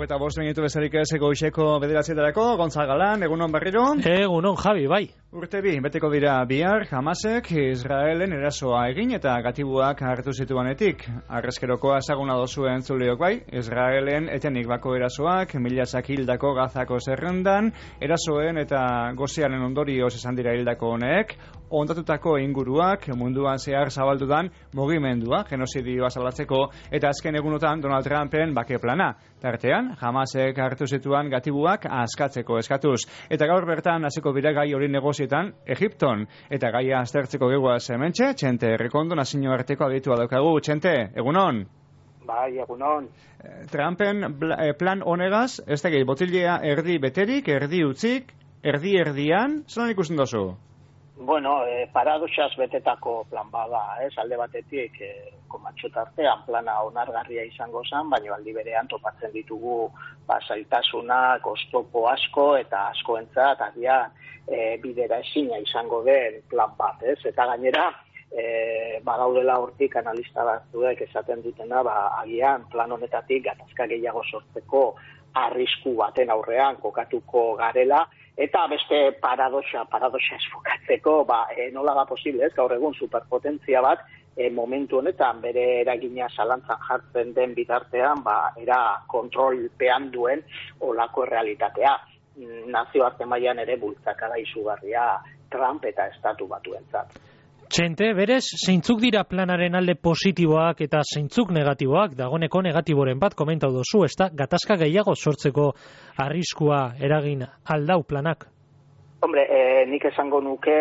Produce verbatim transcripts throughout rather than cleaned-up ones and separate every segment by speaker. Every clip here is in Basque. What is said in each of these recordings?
Speaker 1: hogeita bost minutu bezarik ez goizeko bederatzietarako, Gontzal Galan, egunon berriro.
Speaker 2: Egunon, Javi, bai.
Speaker 1: Urte bi, beteko dira bihar, Hamasek Israelen erasoa egin eta gatibuak hartu zituanetik. Arrezkerokoa ezaguna dozuen zuleok bai, Israelen etenik bako erasoak, milazak hildako Gazako zerrendan, erasoen eta gozearen ondorioz esan dira hildako honek, ondatutako inguruak, munduan zehar zabaldudan mugimendua, genozidioa salatzeko, eta azken egunotan Donald Trumpen bake plana. Tartean, Hamasek hartu zituan gatibuak askatzeko eskatuz. Eta gaur bertan hasiko bira gai hori negozietan Egipton. Eta gaia aztertzeko geguaz hementxe, Txente Errekondo nazio arteko aditua daukagu. Txente, egunon?
Speaker 3: Bai, egunon.
Speaker 1: Trumpen plan honegaz, ez da gehi, botilea erdi beterik, erdi utzik, erdi erdian, zelan ikusten dozu?
Speaker 3: Bueno, eh, paradoxaz betetako plan bada, ez, alde batetik, eh, komatxotartean plana onargarria izango zen, baina aldi berean topatzen ditugu basaitasunak, oztopo asko eta askoentzat agian eh, bidera ezina izango den plan bat, ez, eta gainera, eh, bagaudela hortik analista batzuek esaten dutena, ba, agian plan honetatik gatazka gehiago sortzeko arrisku baten aurrean kokatuko garela, eta beste paradoxa, paradoxa esfokatzeko, ba, e, nola da posible, ez, gaur egun superpotentzia bat, e, momentu honetan bere eragina zalantzan jartzen den bitartean, ba, era kontrolpean duen olako realitatea. Nazioarte mailan ere bultzakada izugarria Trump eta estatu batuentzat.
Speaker 2: Txente, berez, zeintzuk dira planaren alde positiboak eta zeintzuk negatiboak, dagoneko negatiboren bat komentau dozu, ez da, gatazka gehiago sortzeko arriskua eragin aldau planak?
Speaker 3: Hombre, eh, nik esango nuke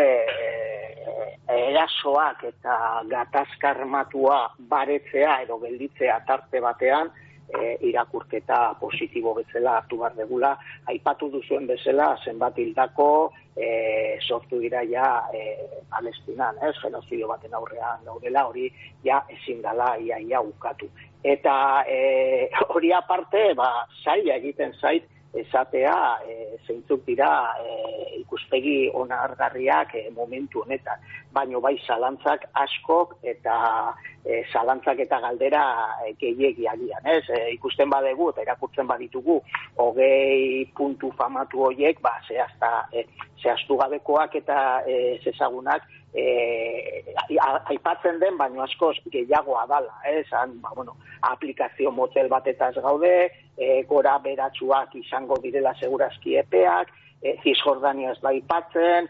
Speaker 3: eh, erasoak eta gatazka armatua baretzea edo gelditzea tarte batean, E, irakurketa positibo bezala hartu behar degula, aipatu duzuen bezala zenbat hildako e, sortu dira ja e, Palestinan, ez, genozidio baten aurrean gaudela, hori ja ezin dela ia ia ukatu. Eta e, hori aparte, ba, zaila egiten zait, esatea e, zeintzuk dira e, ikuspegi onargarriak e, momentu honetan, baino bai zalantzak askok eta e, zalantzak eta galdera e, gehiegi agian, ez? E, ikusten badegu eta irakurtzen baditugu hogei puntu famatu horiek, ba, zehazta, e, zehaztu gabekoak eta e, zezagunak E, aipatzen den, baino askoz gehiagoa dala, eh? Zan, ba, bueno, aplikazio motel batetaz gaude, e, gora beratsuak izango direla segurazki epeak, e, Cisjordania ez da aipatzen,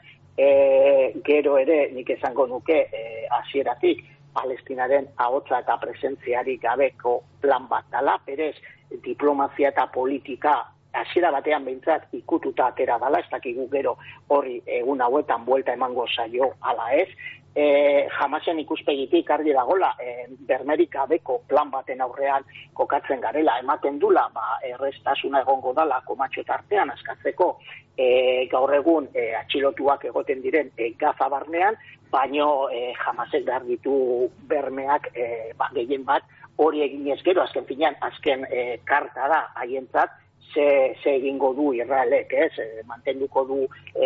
Speaker 3: e, gero ere nik esango nuke hasieratik e, Palestinaren ahotsa eta presentziarik gabeko plan bat dala, berez diplomazia eta politika hasiera batean behintzat ikututa atera dala, ez dakigu gero hori egun hauetan buelta emango zaio ala ez. E, Hamasen ikuspegitik argi dagola, e, bermerik gabeko plan baten aurrean kokatzen garela, ematen dula, ba, errestasuna egongo dala komatxo tartean askatzeko, e, gaur egun e, atxilotuak egoten diren e, Gaza barnean, baino e, Hamasek behar ditu bermeak e, ba, gehien bat hori eginez gero, azken finean, azken e, karta da haientzat, Ze, ze egingo du Israelek, ez? E, mantenduko du e,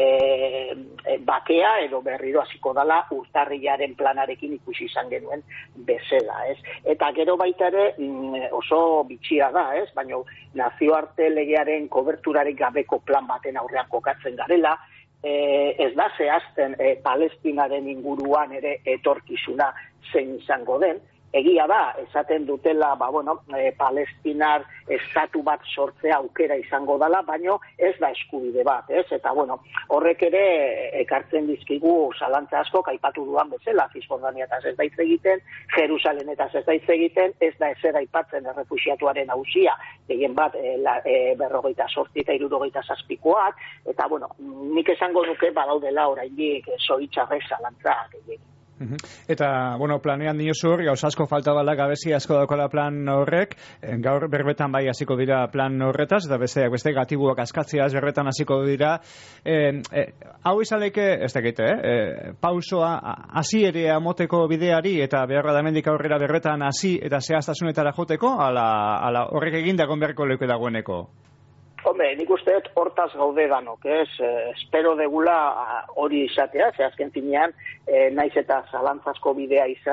Speaker 3: e, bakea edo berriro hasiko dala urtarrilaren planarekin ikusi izan genuen bezala, ez? Eta gero baita ere oso bitxia da, ez? Baina nazioarte legearen koberturarik gabeko plan baten aurrean kokatzen garela, e, ez da zehazten e, Palestinaren inguruan ere etorkizuna zein izango den. Egia da, esaten dutela, ba, bueno, e, Palestinar estatu bat sortzea aukera izango dela, baino ez da eskubide bat, ez? Eta, bueno, horrek ere ekartzen dizkigu zalantza asko, aipatu duan bezala, Cisjordania eta ez da hitz egiten, Jerusalem eta ez da hitz egiten, ez da ezer aipatzen errefuxiatuaren auzia, gehien bat e, la, e, berrogeita sortzi eta hirurogeita zazpikoak, eta, bueno, nik esango nuke badaudela oraindik zoritxarrez zalantza gehiagin.
Speaker 1: Eta, bueno, planean diozu hor, gauz asko falta bala, gabezi asko daukala plan horrek, gaur berbetan bai hasiko dira plan horretaz, eta besteak beste gatibuak askatziaz berbetan hasiko dira. E, e, hau izaleke, ez dakite, eh? E, pausoa hasi ere amoteko bideari, eta beharra da mendik aurrera berbetan hasi eta zehaztasunetara joteko, ala, ala horrek egindagon beharko leuke dagoeneko?
Speaker 3: Hombre, nik usteet hortaz gaude danok, ez? Eh, espero degula hori izatea, ze azken finean, eh, naiz eta zalantzazko bidea izan,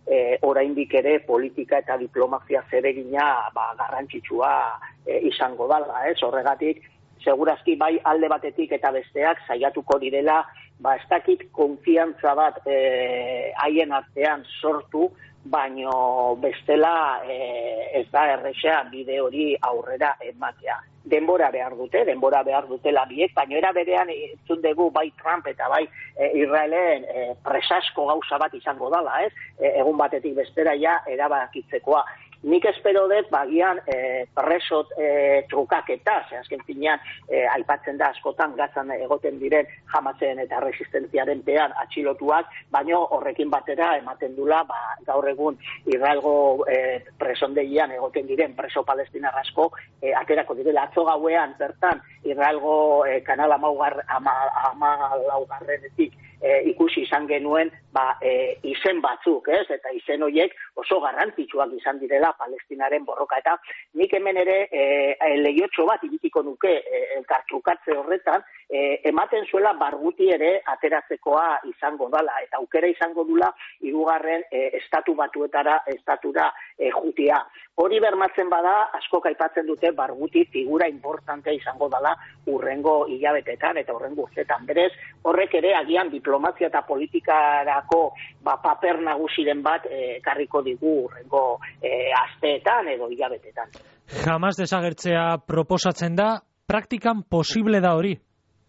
Speaker 3: e, oraindik ere politika eta diplomazia zeregina ba, garrantzitsua e, izango dala, ez? Horregatik, segurazki bai alde batetik eta besteak saiatuko direla, ba ez dakit konfiantza bat haien e, artean sortu, baino bestela e, ez da erresa bide hori aurrera ematea. Denbora behar dute, denbora behar dutela biek, baina era berean entzun dugu bai Trump eta bai e, Israelen e, presasko gauza bat izango dala, ez? E, egun batetik bestera ja erabakitzekoa. Nik espero dut, bagian, e, presot e, trukaketa, ze azken finean, e, aipatzen da askotan gazan egoten diren Hamasen eta resistentziaren pean atxilotuak, baino horrekin batera ematen dula, ba, gaur egun Israelgo e, presondeian egoten diren preso palestinar asko, e, aterako direla atzo gauean, bertan, Israelgo e, kanal amaugar, ama, ama laugarrenetik, E, ikusi izan genuen ba, e, izen batzuk, ez? Eta izen horiek oso garrantzitsuak izan direla Palestinaren borroka. Eta nik hemen ere e, e, lehiotxo bat irikiko nuke e, elkartrukatze horretan, e, ematen zuela barguti ere ateratzekoa izango dala. Eta aukera izango dula hirugarren e, estatu batuetara, estatura e, jutia. Hori bermatzen bada, asko aipatzen dute barguti figura importantea izango dala urrengo hilabetetan eta urrengo urtetan. Berez, horrek ere agian diplomazia eta politikarako ba, paper nagusiren bat ekarriko eh, digu urrengo eh, asteetan edo hilabetetan.
Speaker 2: Hamas desagertzea proposatzen da, praktikan posible da hori?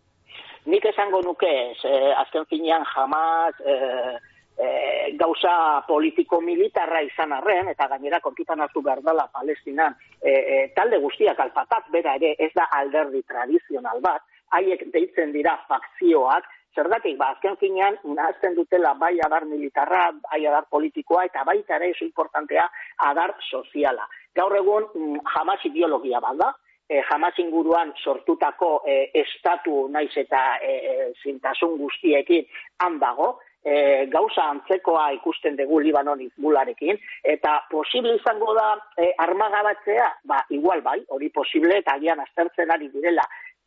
Speaker 3: Nik esango nuke, eh, azken finean Hamas... Eh, E, gauza politiko-militarra izan arren, eta gainera kontutan hartu behar dela Palestinan, e, e, talde guztiak Al-Fatah bera ere ez da alderdi tradizional bat, haiek deitzen dira fakzioak, zergatik, ba, azken finean, nahazten dutela bai adar militarra, bai adar politikoa, eta baita ere, oso importantea, adar soziala. Gaur egun, Hamas ideologia bat da, e, Hamas inguruan sortutako e, estatu naiz eta e, zintasun guztiekin han dago, E, gauza antzekoa ikusten dugu Libanon Hizbularekin, eta posible izango da e, armagabatzea, ba, igual bai, hori posible, eta agian aztertzen ari direla,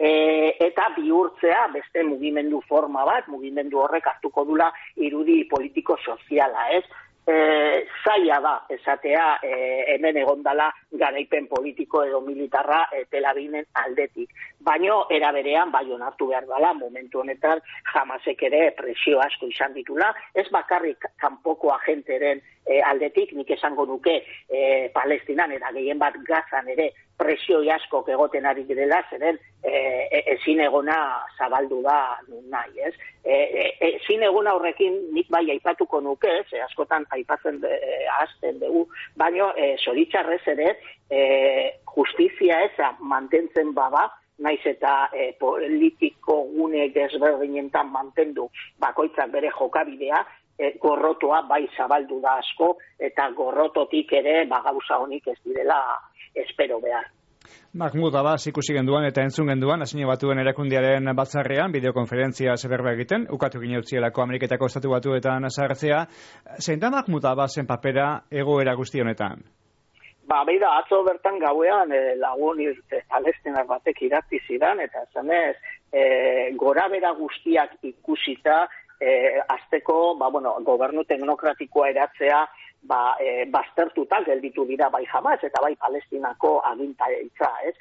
Speaker 3: e, eta bihurtzea beste mugimendu forma bat, mugimendu horrek hartuko dula irudi politiko-soziala, ez? E, zaila da, esatea, e, hemen egondala garaipen politiko edo militarra e, Tel Aviven aldetik. Baino, era berean, bai onartu behar dela, momentu honetan, Hamasek ere presio asko izan ditula, ez bakarrik kanpoko agenteren e, aldetik, nik esango nuke e, Palestinan eta gehien bat Gazan ere presio asko egoten ari direla, zeren e, e, ezin egona zabaldu da nahi, ez? E, e, ezin egona horrekin nik bai aipatuko nuke, ze askotan aipatzen de, e, azten dugu, baino e, zoritxarrez ere e, justizia eza mantentzen bada, naiz eta e, politiko gune desberdinentan mantendu bakoitzak bere jokabidea, e, gorrotoa bai zabaldu da asko, eta gorrototik ere ba, gauza honik ez direla espero behar.
Speaker 1: Mahmoud Abbas ikusi genduan eta entzun genduan, Nazio Batuen erakundiaren batzarrean, bideokonferentzia zeberba egiten, ukatu gine utzielako Ameriketako estatu batuetan sartzea. Zein da Mahmoud Abbasen papera egoera guzti honetan?
Speaker 3: Ba, beida, atzo bertan gauean e, lagun e, palestinar batek idatzi zidan, eta zanez, e, gora bera guztiak ikusita, e, azteko, ba, bueno, gobernu teknokratikoa eratzea, ba, e, baztertuta gelditu dira bai Hamas eta bai Palestinako agintaritza, ez?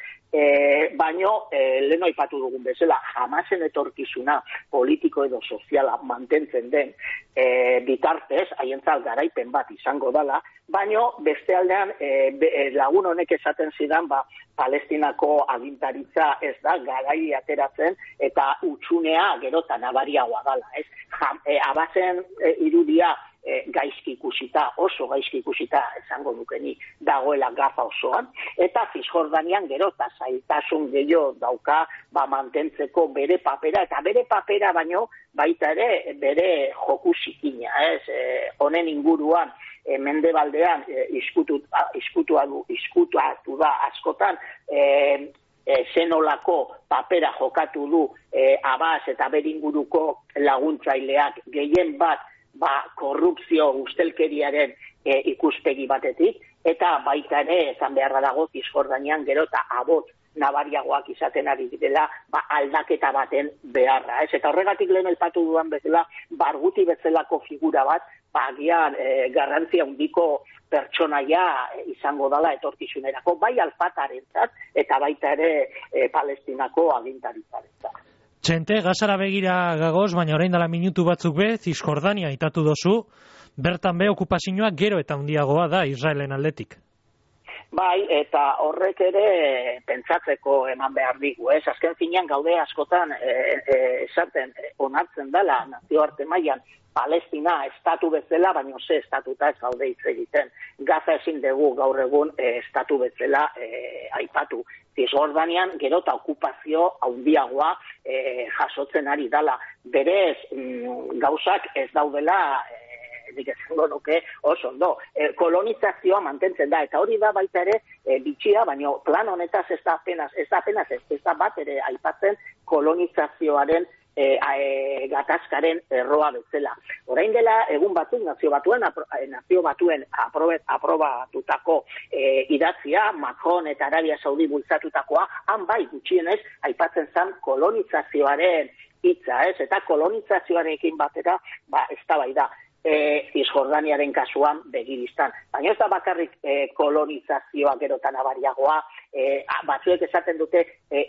Speaker 3: E, baino, e, lehen aipatu dugun bezala, Hamasen etorkizuna politiko edo soziala mantentzen den e, bitartez, haientzat garaipen bat izango dala, baino beste aldean e, be, lagun honek esaten zidan, ba, Palestinako agintaritza ez da garai ateratzen eta utxunea gerota nabariagoa dala, ez? Ja, e, Abbasen e, irudia E, gaizki ikusita, oso gaizki ikusita esango dukeni dagoela Gaza osoan, eta Cisjordanian gero eta zailtasun gehiago dauka ba, mantentzeko bere papera, eta bere papera baino baita ere bere joku zikina, ez? E, honen inguruan e, mendebaldean e, iskutu, iskutua du, iskutuatu da askotan, e, E, zenolako papera jokatu du e, Abbas eta bere inguruko laguntzaileak gehien bat ba, korrupzio ustelkeriaren e, ikuspegi batetik, eta baita ere, ezan beharra dago, Cisjordanian gero eta abot nabariagoak izaten ari direla, ba, aldaketa baten beharra. Ez? Eta horregatik lehen aipatu dudan bezala, barguti bezalako figura bat, bagian e, garrantzia handiko pertsonaia izango dela etorkizunerako, bai Al-Fatarentzat eta baita ere e, Palestinako agintaritzat.
Speaker 2: Txente, gazara begira gagoz, baina orain dela minutu batzuk be, Zisjordania aitatu dozu, bertan be okupazioa gero eta handiagoa da Israelen aldetik.
Speaker 3: Bai, eta horrek ere pentsatzeko eman behar digu, ez? Azken finean gaude askotan esaten e, e, onartzen dela nazioarte mailan Palestina estatu bezala, baino ze estatuta ez gaude hitz egiten. Gaza ezin dugu gaur egun e, estatu bezala e, aipatu. Zisjordanian gero eta okupazio handiagoa e, jasotzen ari dala. Berez mm, gauzak ez daudela e, nik esango nuke oso ondo. E, kolonizazioa mantentzen da, eta hori da baita ere e, bitxia, baina plan honetaz ez da apenas, ez da apenas ez, ez da bat ere aipatzen kolonizazioaren e, e, gatazkaren erroa bezala. Orain dela egun batzuk nazio batuen, apro, nazio batuen aprobet, aprobatutako e, idatzia, Macron eta Arabia Saudi bultzatutakoa, han bai gutxienez aipatzen zen kolonizazioaren hitza, ez? Eta kolonizazioarekin batera, ba, ez da bai da. E, Zisjordaniaren kasuan begiristan. Baina ez da bakarrik e, kolonizazioa gerotan abariagoa, e, batzuek esaten dute e,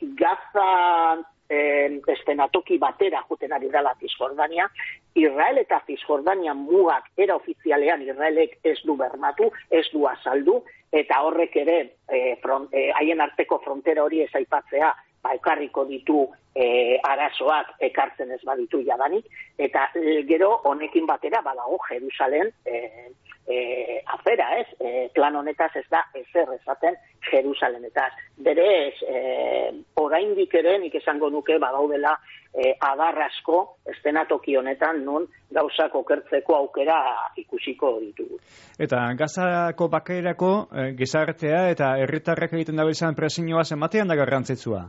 Speaker 3: Gaza e, estenatoki batera juten ari dela Zisjordania, Israel eta Zisjordania mugak era ofizialean Israelek ez du bermatu, ez du azaldu, eta horrek ere e, front, e, haien arteko frontera hori ez aipatzea ba, ekarriko ditu e, arazoak ekartzen ez baditu jadanik, eta e, gero honekin batera badago Jerusalen e, e, afera, ez? E, plan honetaz ez da ezer esaten Jerusalenetaz. Berez, e, oraindik ere nik esango nuke badaudela e, adar asko estenatoki honetan non gauzak okertzeko aukera ikusiko ditugu.
Speaker 1: Eta Gazako bakaerako e, gizartea eta herritarrek egiten dabiltzan presioa zenbatean da garrantzitsua?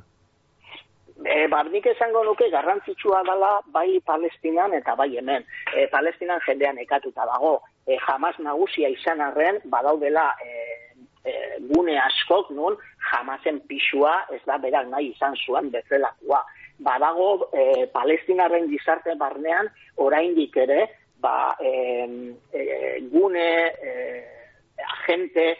Speaker 3: E, Barnik esango nuke garrantzitsua dela bai Palestinan eta bai hemen. E, Palestinan jendean ekatuta dago. E, Hamas nagusia izan arren badaudela e, e, gune askok nun Hamasen pisua ez da berak nahi izan zuen bezalakoa. Badago e, Palestinaren gizarte barnean oraindik ere ba, e, e, gune e, agente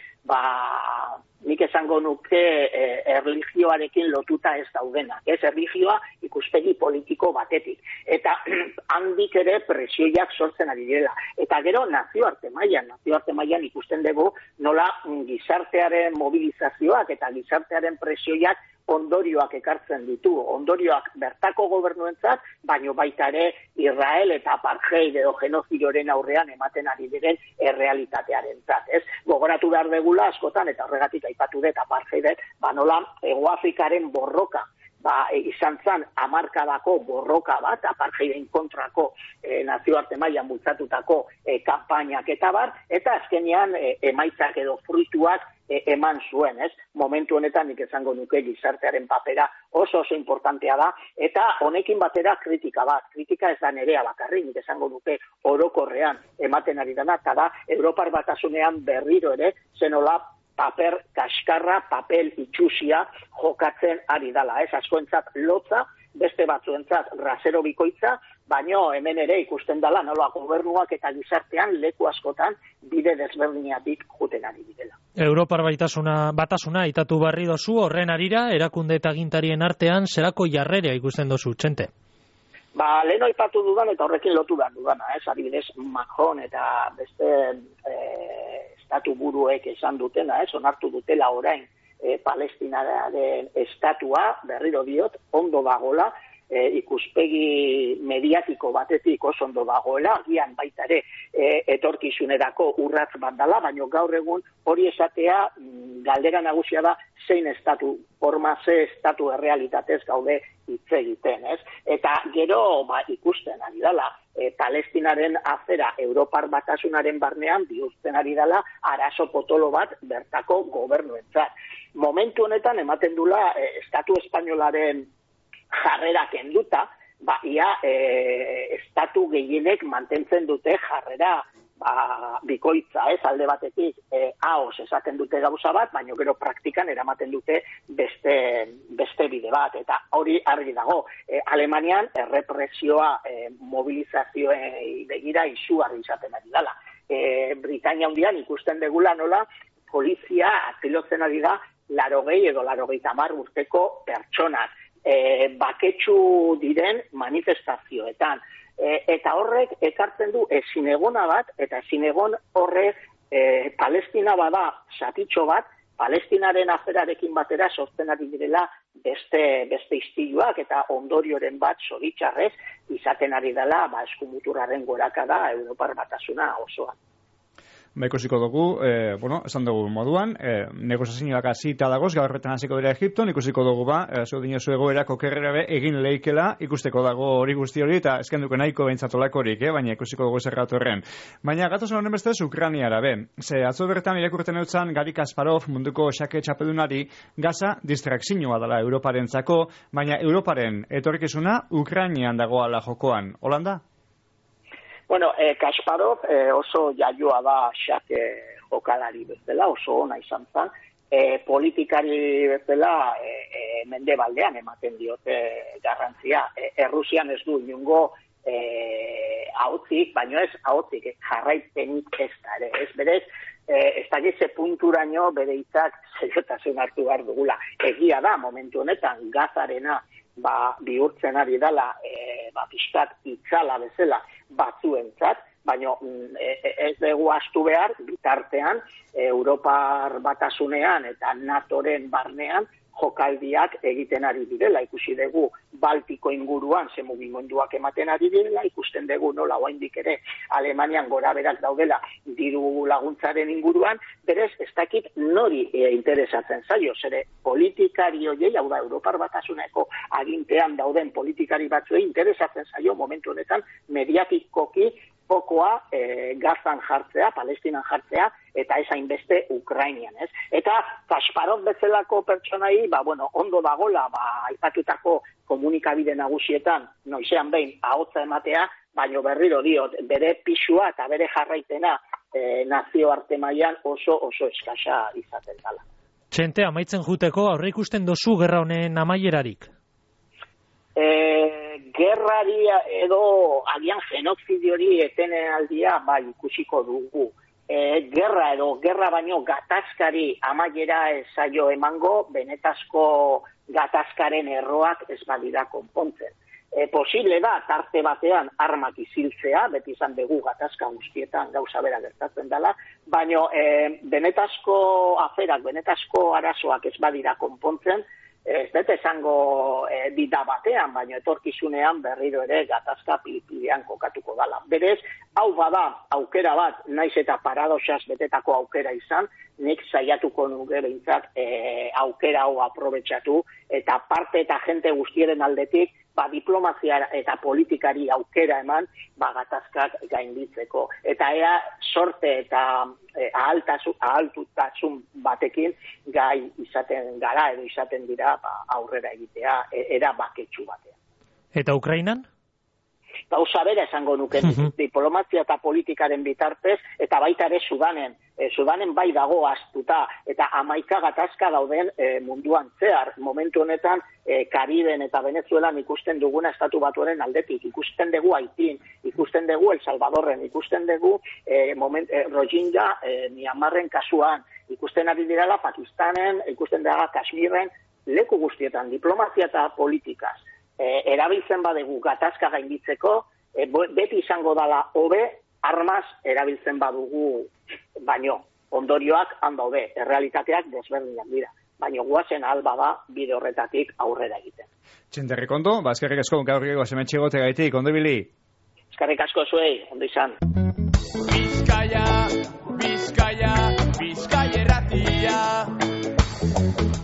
Speaker 3: ba nik esango nuke eh, erlijioarekin lotuta ez daudenak. Ez erlijioa ikuspegi politiko batetik. Eta handik ere presioiak sortzen ari direla. Eta gero nazioarte mailan, nazioarte mailan ikusten dugu nola gizartearen mobilizazioak eta gizartearen presioiak ondorioak ekartzen ditu. Ondorioak bertako gobernuentzat, baino baita ere Israel eta apartheid edo genozidoren aurrean ematen ari diren errealitatearentzat, ez? Gogoratu behar degula askotan eta horregatik aipatu dut apartheidet, ba nola Hegoafrikaren borroka ba, e, izan zan hamarkadako borroka bat, apartheiden kontrako e, nazioarte mailan bultzatutako e, kanpainak eta bar, eta azkenean e, emaitzak edo fruituak e, eman zuen, ez? Momentu honetan nik esango nuke gizartearen papera oso oso importantea da, eta honekin batera kritika bat, kritika ez da nerea bakarrik, nik esango nuke orokorrean ematen ari dana, eta da Europar Batasunean berriro ere, zenola paper kaskarra, papel itxusia jokatzen ari dala, ez? Askoentzat lotza, beste batzuentzat rasero bikoitza, baino hemen ere ikusten dala nola gobernuak eta gizartean leku askotan bide desberdinatik juten ari direla.
Speaker 2: Europar baitasuna, batasuna itatu barri dozu, horren arira, erakunde eta agintarien artean, zerako jarrerea ikusten dozu, Txente?
Speaker 3: Ba, lehen aipatu dudan eta horrekin lotu behar dudana, ez? Adibidez, Macron eta beste e, estatu buruek esan dutena, ez? Onartu dutela orain e, Palestinaren estatua, berriro diot, ondo dagola, e, ikuspegi mediatiko batetik oso ondo dagoela, agian baita ere e, etorkizunerako urratz bat dala, baina gaur egun hori esatea galdera nagusia da zein estatu, forma ze estatu errealitatez gaude hitz egiten, ez? Eta gero ba, ikusten ari dela, e, Palestinaren afera Europar Batasunaren barnean bihurtzen ari dela arazo potolo bat bertako gobernuentzat. Momentu honetan ematen dula e, estatu espainolaren jarrera kenduta, ba, ia e, estatu gehienek mantentzen dute jarrera ba, bikoitza, ez, alde batetik e, ahoz esaten dute gauza bat, baina gero praktikan eramaten dute beste, beste bide bat, eta hori argi dago. E, Alemanian errepresioa e, mobilizazioei begira izugarri izaten ari dela. E, Britania hundian ikusten degula nola polizia atilotzen ari da larogei edo larogei tamar urteko pertsonak, e, baketsu diren manifestazioetan. E, eta horrek ekartzen du ezinegona bat, eta ezinegon horrek e, Palestina bada zatitxo bat, Palestinaren aferarekin batera sortzen ari direla beste, beste istiluak eta ondorioren bat zoritxarrez izaten ari dela ba, eskumuturraren gorakada Europar Batasuna osoan.
Speaker 1: Ba, ikusiko dugu, eh, bueno, esan dugu moduan, eh, negoziazioak hasita dagoz, gaurretan hasiko dira Egipton, ikusiko dugu ba, eh, zu dinozu egoera kokerrera egin leikela, ikusteko dago hori guzti hori, eta eskenduko nahiko bentsatolakorik, eh, baina ikusiko dugu zerratu horren. Baina gatozen honen bestez, Ukrainiara, be. Ze, atzo bertan irakurten eutzan, Gari Kasparov, munduko xake txapelunari, Gaza distrakzioa dela Europarentzako, baina Europaren etorkizuna Ukrainian dagoala jokoan. Holanda?
Speaker 3: Bueno, eh, Kasparov eh, oso jaioa da xake jokalari bezala, oso ona izan zen. Eh, politikari bezala eh, eh, mendebaldean ematen diote garrantzia. Eh, Errusian ez du inungo eh, ahotzik, baino ez ahotzik, eh, jarraipenik ez da ere. Ez berez, eh, ez da gitze punturaino bere hitzak seriotasun hartu behar dugula. Egia da, momentu honetan, Gazarena ba, bihurtzen ari dela e, ba, pixkat itzala bezala batzuentzat, baina e, ez dugu astu behar, bitartean, e, Europar Batasunean eta NATOren barnean jokaldiak egiten ari direla. Ikusi dugu Baltiko inguruan ze mugimenduak ematen ari direla, ikusten dugu nola oraindik ere Alemanian goraberak daudela diru laguntzaren inguruan, berez ez dakit nori e, interesatzen zaio, zere politikari horiei, hau da Europar Batasuneko agintean dauden politikari batzuei interesatzen zaio momentu honetan mediatikoki fokoa e, Gazan jartzea, Palestinan jartzea, eta ez hainbeste Ukrainian, ez? Eta Kasparov bezalako pertsonai, ba, bueno, ondo dagola, ba, aipatutako komunikabide nagusietan, noizean behin, ahotza ematea, baino berriro diot, bere pisua eta bere jarraitena e, nazioarte mailan oso oso eskasa izaten dela.
Speaker 2: Txente, amaitzen juteko, aurre ikusten dozu gerra honen amaierarik?
Speaker 3: E, gerrari edo agian genozidiori etenaldia bai ikusiko dugu. E, gerra edo gerra baino gatazkari amaiera ezaio emango, benetazko gatazkaren erroak ez badira konpontzen. E, posible da, tarte batean armak iziltzea, beti izan dugu gatazka guztietan gauza bera gertatzen dela, baino e, benetazko aferak, benetazko arazoak ez badira konpontzen, ez dut esango e, bida batean, baina etorkizunean berriro ere gatazka pilipilean kokatuko dala. Berez, hau bada aukera bat, naiz eta paradoxaz betetako aukera izan, nik saiatuko nuke behintzat e, aukera hau aprobetxatu, eta parte eta jente guztieren aldetik, ba, diplomazia eta politikari aukera eman, ba, gatazkak gainditzeko. Eta ea sorte eta e, ahaltasun, ahaltutasun batekin gai izaten gara edo izaten dira ba, aurrera egitea, e, era baketsu batean.
Speaker 2: Eta Ukrainan?
Speaker 3: Gauza bera esango nuke, diplomazia eta politikaren bitartez, eta baita ere Sudanen. E, Sudanen bai dago astuta, eta hamaika gatazka dauden e, munduan zehar. Momentu honetan, e, Kariben eta Venezuelan ikusten duguna estatu batuaren aldetik, ikusten dugu Haitin, ikusten dugu El Salvadorren, ikusten dugu e, moment, e, Rohingya, e, Myanmarren kasuan, ikusten ari direla Pakistanen, ikusten dira Kashmirren, leku guztietan, diplomazia eta politikaz. E, erabiltzen badegu gatazka gainditzeko, e, beti izango dala hobe, armaz erabiltzen badugu baino, ondorioak han daude, errealitateak desberdinak dira, baino guazen alba da bide horretatik aurrera egiten.
Speaker 1: Txenterrik ondo, ba, eskerrik asko gaur gego sementxegote gaitik, ondo ibili?
Speaker 3: Eskerrik asko zuei, ondo izan.
Speaker 4: Bizkaia, Bizkaia, Bizkaia erratia.